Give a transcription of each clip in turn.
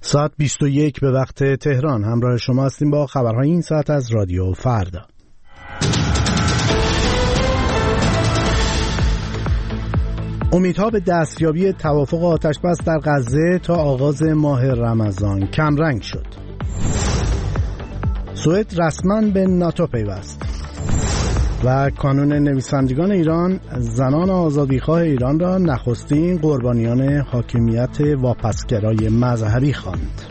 ساعت 21 به وقت تهران. همراه شما هستیم با خبرهای این ساعت از رادیو فردا. امیدها به دستیابی توافق آتشبس در غزه تا آغاز ماه رمضان کمرنگ شد. سوئد رسما به ناتو پیوست. و کانون نویسندگان ایران زنان آزادیخواه ایران را نخستین قربانیان حاکمیت واپسگرای مذهبی خواند.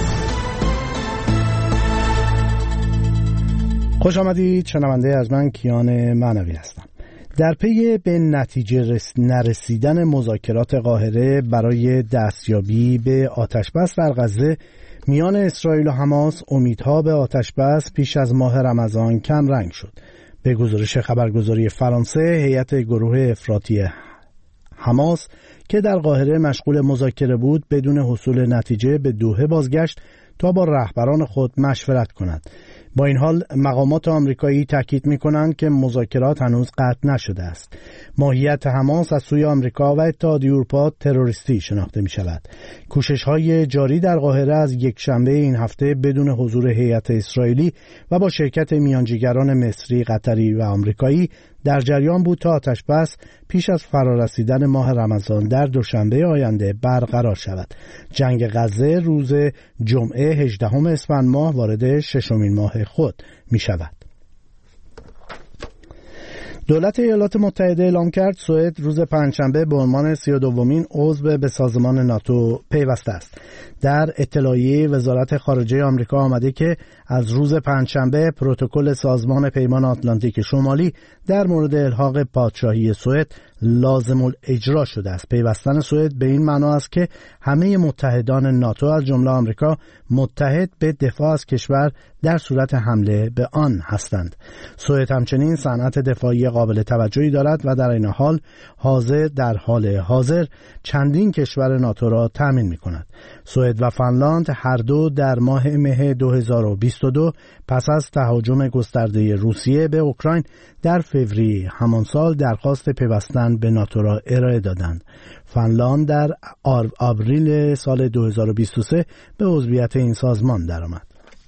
خوش آمدید شنونده از من کیان معنوی هستم. در پی به نتیجه نرسیدن مذاکرات قاهره برای دستیابی به آتشبس در غزه میان اسرائیل و حماس امیدها به آتشبس پیش از ماه رمضان کم رنگ شد. به گزارش خبرگزاری فرانسه، هیئت گروه افراطی حماس که در قاهره مشغول مذاکره بود بدون حصول نتیجه به دوحه بازگشت تا با رهبران خود مشورت کند. با این حال مقامات آمریکایی تاکید می‌کنند که مذاکرات هنوز قطع نشده است. ماهیت حماس از سوی آمریکا و اتحادیه اروپا تروریستی شناخته می‌شود. کوشش‌های جاری در قاهره از یکشنبه این هفته بدون حضور هیئت اسرائیلی و با شرکت میانجیگران مصری، قطری و آمریکایی در جریان بود تا آتشبس پیش از فرارسیدن ماه رمضان در دوشنبه آینده برقرار شود. جنگ غزه روز جمعه 18 اسفند ماه وارد ششمین ماه خود می شود. دولت ایالات متحده اعلام کرد سوئد روز پنجشنبه به عنوان 32مین عضو به سازمان ناتو پیوسته است. در اطلاعیه وزارت خارجه آمریکا آمده که از روز پنجشنبه پروتکل سازمان پیمان آتلانتیک شمالی در مورد الحاق پادشاهی سوئد لازم الاجرا شده است. پیوستن سوئد به این معنا است که همه متحدان ناتو از جمله آمریکا متحد به دفاع از کشور در صورت حمله به آن هستند. سوئد همچنین صنعت دفاعی قابل توجهی دارد و در این حال حاضر چندین کشور ناتو را تامین می‌کند. سوئد و فنلاند هر دو در ماه مه 2022 پس از تهاجم گسترده روسیه به اوکراین در فوریه همان سال درخواست پیوستن به ناتو را ارائه دادند. فنلاند در آوریل سال 2023 به عضویت این سازمان درآمد.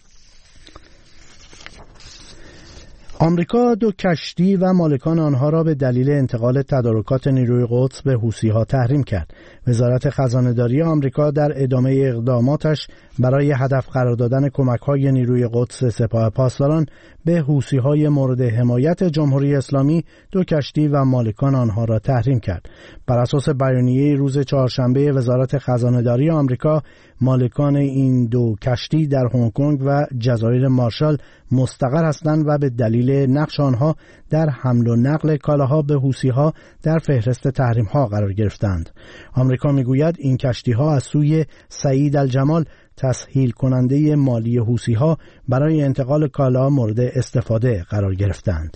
آمریکا 2 کشتی و مالکان آنها را به دلیل انتقال تدارکات نیروی قدس به حوثی‌ها تحریم کرد. وزارت خزانه‌داری آمریکا در ادامه اقداماتش برای هدف قرار دادن کمک‌های نیروی قدس سپاه پاسداران به حوثی‌های مورد حمایت جمهوری اسلامی 2 کشتی و مالکان آنها را تحریم کرد. بر اساس بیانیه روز چهارشنبه وزارت خزانه‌داری آمریکا، مالکان این 2 کشتی در هنگ کنگ و جزایر مارشال مستقر هستند و به دلیل نقش آنها در حمل و نقل کالاها به حوثی‌ها در فهرست تحریم‌ها قرار گرفتند. آمریکا میگوید این کشتی‌ها از سوی سعید الجمال تسهیل کننده مالی حوثی‌ها برای انتقال کالا مورد استفاده قرار گرفتند.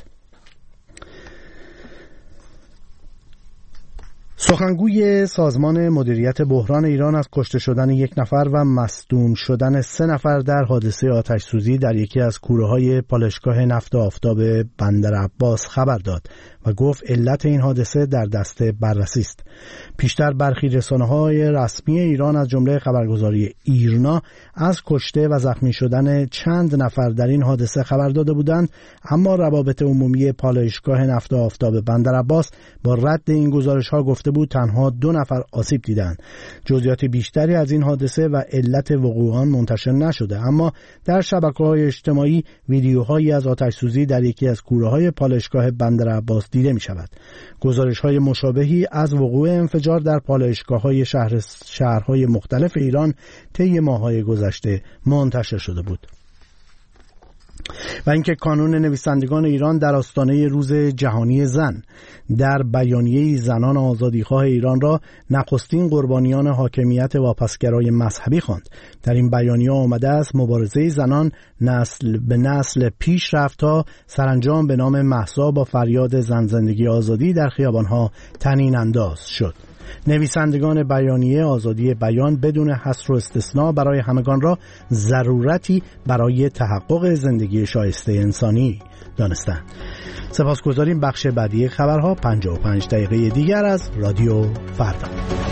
سخنگوی سازمان مدیریت بحران ایران از کشته شدن 1 نفر و مصدوم شدن 3 نفر در حادثه آتش‌سوزی در یکی از کوره‌های پالایشگاه نفت آفتاب بندر عباس خبر داد و گفت علت این حادثه در دست بررسی است. پیشتر برخی رسانه‌های رسمی ایران از جمله خبرگزاری ایرنا از کشته و زخمی شدن چند نفر در این حادثه خبر داده بودند، اما روابط عمومی پالایشگاه نفت آفتاب بندر عباس با رد این گزارش‌ها گفته بود تنها 2 نفر آسیب دیدند. جزئیات بیشتری از این حادثه و علت وقوع آن منتشر نشده، اما در شبکه‌های اجتماعی ویدیوهایی از آتش‌سوزی در یکی از کوره‌های پالایشگاه بندر عباس دیده می‌شود. گزارش‌های مشابهی از وقوع انفجار در پالایشگاه‌های شهرهای مختلف ایران طی ماه‌های گذشته منتشر شده بود. و اینکه کانون نویسندگان ایران در آستانه روز جهانی زن در بیانیه زنان آزادیخواه ایران را نخستین قربانیان حاکمیت واپسگرای مذهبی خواند. در این بیانیه آمده است مبارزه زنان نسل به نسل پیش رفت تا سرانجام به نام مهسا با فریاد زن زندگی آزادی در خیابانها طنین انداز شد. نویسندگان بیانیه آزادی بیان بدون حصر و استثناء برای همگان را ضرورتی برای تحقق زندگی شایسته انسانی دانستند. سپاسگزاریم. بخش بعدی خبرها 55 دقیقه دیگر از رادیو فردا.